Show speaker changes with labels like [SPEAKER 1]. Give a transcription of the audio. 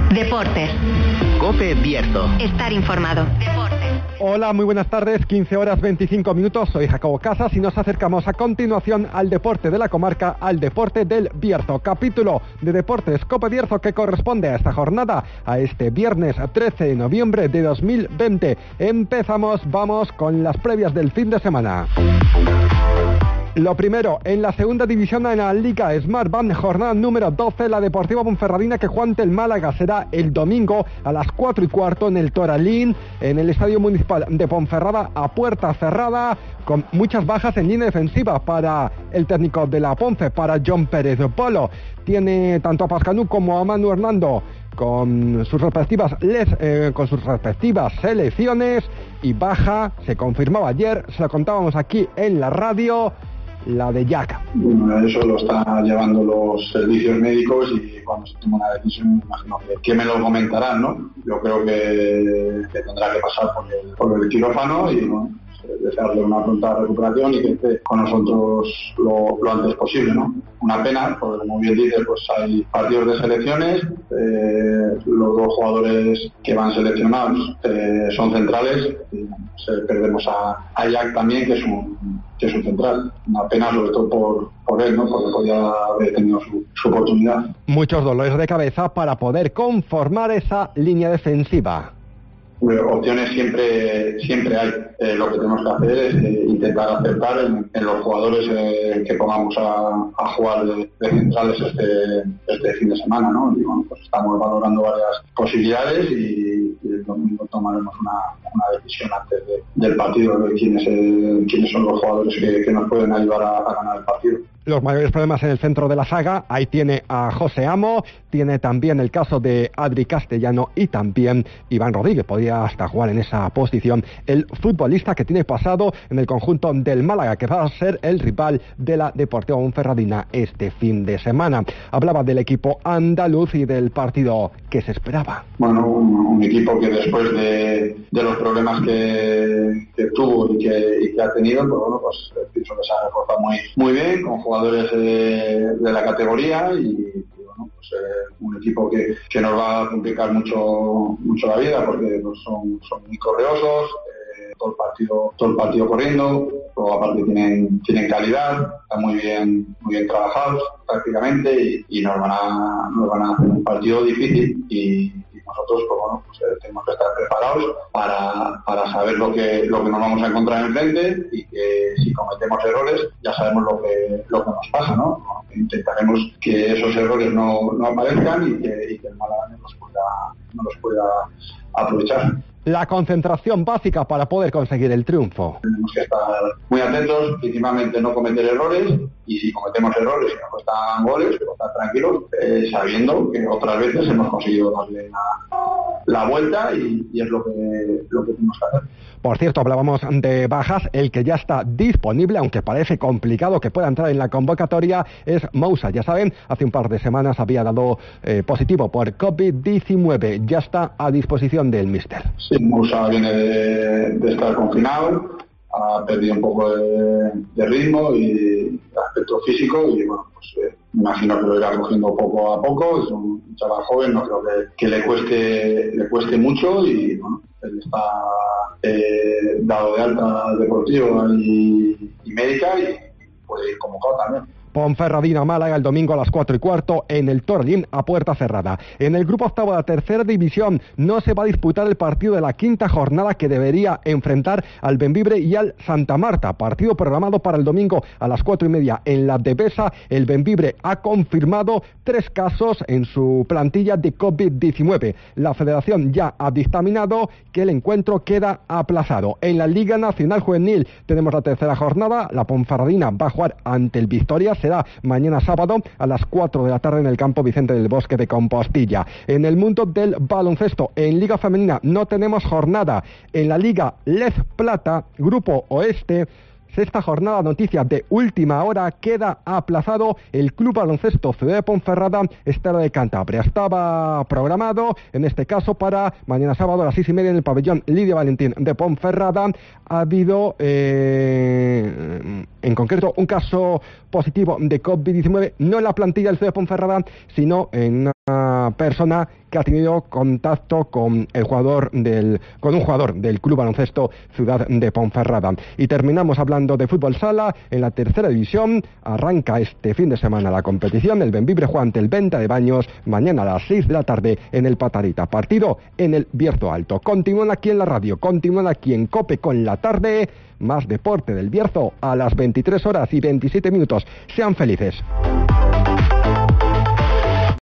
[SPEAKER 1] Deportes.
[SPEAKER 2] COPE Bierzo.
[SPEAKER 1] Estar informado. Deportes.
[SPEAKER 3] Hola, muy buenas tardes, 15 horas 25 minutos, soy Jacobo Casas y nos acercamos a continuación al deporte de la comarca, al deporte del Bierzo. Capítulo de Deportes COPE Bierzo que corresponde a esta jornada, a este viernes 13 de noviembre de 2020. Vamos con las previas del fin de semana. Lo primero, en la segunda división en la Liga Smartbank, jornada número 12, la Deportiva Ponferradina que juega ante el Málaga será el domingo a las 4:15 en el Toralín, en el Estadio Municipal de Ponferrada, a puerta cerrada, con muchas bajas en línea defensiva para el técnico de la Ponce, para John Pérez Polo. Tiene tanto a Pascanú como a Manu Hernando con sus respectivas selecciones, y baja, se confirmaba ayer, se lo contábamos aquí en la radio, la de Jack.
[SPEAKER 4] Bueno, eso lo están llevando los servicios médicos y cuando se toma una decisión, me imagino que me lo comentarán, ¿no? Yo creo que tendrá que pasar por el quirófano y bueno, desearle una pronta recuperación y que esté con nosotros lo antes posible, ¿no? Una pena, porque como bien dice, pues hay partidos de selecciones, los dos jugadores que van seleccionados son centrales, y perdemos a Jack también, que es un central. Una pena sobre todo por él, ¿no? Porque podía haber tenido su oportunidad.
[SPEAKER 3] Muchos dolores de cabeza para poder conformar esa línea defensiva.
[SPEAKER 4] Opciones siempre hay. Lo que tenemos que hacer es intentar acertar en los jugadores que pongamos a jugar de centrales este fin de semana, ¿no? Y bueno, pues estamos valorando varias posibilidades y el domingo tomaremos una decisión antes del partido de quiénes son los jugadores que nos pueden ayudar a ganar el partido.
[SPEAKER 3] Los mayores problemas en el centro de la saga, ahí tiene a José Amo, tiene también el caso de Adri Castellano y también Iván Rodríguez, podría hasta jugar en esa posición, el futbolista que tiene pasado en el conjunto del Málaga, que va a ser el rival de la Deportiva Ponferradina este fin de semana. Hablaba del equipo andaluz y del partido que se esperaba.
[SPEAKER 4] Bueno, un equipo que después de los problemas que tuvo y que ha tenido, pues pienso que se ha reforzado muy bien, con jugadores de la categoría y bueno, pues un equipo que nos va a complicar mucho la vida porque pues, son muy correosos, todo el partido corriendo, luego aparte tienen calidad, están muy bien trabajados prácticamente y nos van a hacer un partido difícil y nosotros pues, bueno, pues, tenemos que estar preparados para saber lo que nos vamos a encontrar enfrente y que si cometemos errores ya sabemos lo que nos pasa, ¿no? Intentaremos que esos errores no aparezcan y que el Málaga no los pueda aprovechar.
[SPEAKER 3] La concentración básica para poder conseguir el triunfo.
[SPEAKER 4] Tenemos que estar muy atentos, principalmente no cometer errores, y si cometemos errores y nos cuestan goles, pero estar tranquilos, sabiendo que otras veces hemos conseguido darle la vuelta y es lo que tenemos que hacer.
[SPEAKER 3] Por cierto, hablábamos de bajas, el que ya está disponible, aunque parece complicado que pueda entrar en la convocatoria, es Moussa. Ya saben, hace un par de semanas había dado positivo por COVID-19, ya está a disposición del míster.
[SPEAKER 4] Sí, Moussa viene de estar confinado, ha perdido un poco de ritmo y aspecto físico y bueno, pues me imagino que lo irá cogiendo poco a poco. Es un chaval joven, no creo que le cueste mucho y bueno, él está dado de alta deportiva y médica y puede ir convocado también.
[SPEAKER 3] Ponferradina Málaga el domingo a las 4:15 en el Toralín a puerta cerrada. En el grupo octavo de la tercera división no se va a disputar el partido de la quinta jornada que debería enfrentar al Bembibre y al Santa Marta. Partido programado para el domingo a las 4:30 en la Devesa. El Bembibre ha confirmado 3 casos en su plantilla de COVID-19. La federación ya ha dictaminado que el encuentro queda aplazado. En la Liga Nacional Juvenil tenemos la tercera jornada. La Ponferradina va a jugar ante el Victoria. Será mañana sábado a las 4 de la tarde en el campo Vicente del Bosque de Compostilla. En el mundo del baloncesto, en Liga Femenina no tenemos jornada. En la Liga Lez Plata, Grupo Oeste, sexta jornada, noticia de última hora, queda aplazado el Club Baloncesto Ciudad de Ponferrada, Estela de Cantabria. Estaba programado, en este caso, para mañana sábado a las 6:30 en el pabellón Lidia Valentín de Ponferrada. Ha habido, en concreto, un caso positivo de COVID-19, no en la plantilla del Ciudad de Ponferrada, sino en una persona que ha tenido contacto con un jugador del Club Baloncesto Ciudad de Ponferrada. Y terminamos hablando de fútbol sala. En la tercera división arranca este fin de semana la competición. El Bembibre juega ante el Venta de Baños mañana a las 6 de la tarde en el Patarita. Partido en el Bierzo Alto. Continúan aquí en la radio, continúan aquí en COPE con la tarde. Más deporte del Bierzo a las 23 horas y 27 minutos. Sean felices.